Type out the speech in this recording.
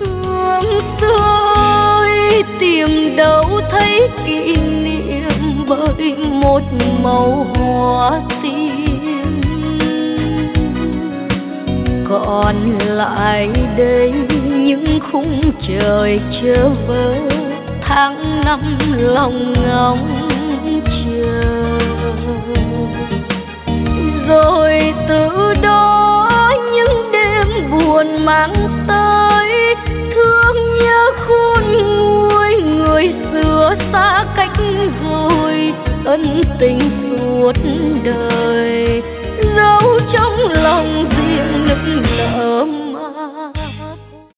Hương xưa ơi, tìm đâu thấy kỷ niệm bởi một màu hoa tím. Còn lại đây những khung trời chơ vơ, tháng năm lòng ngóng chờ. Rồi từ đó những đêm buồn mang tới thương nhớ khôn nguôi, người xưa xa cách rồi ân tình suốt đời.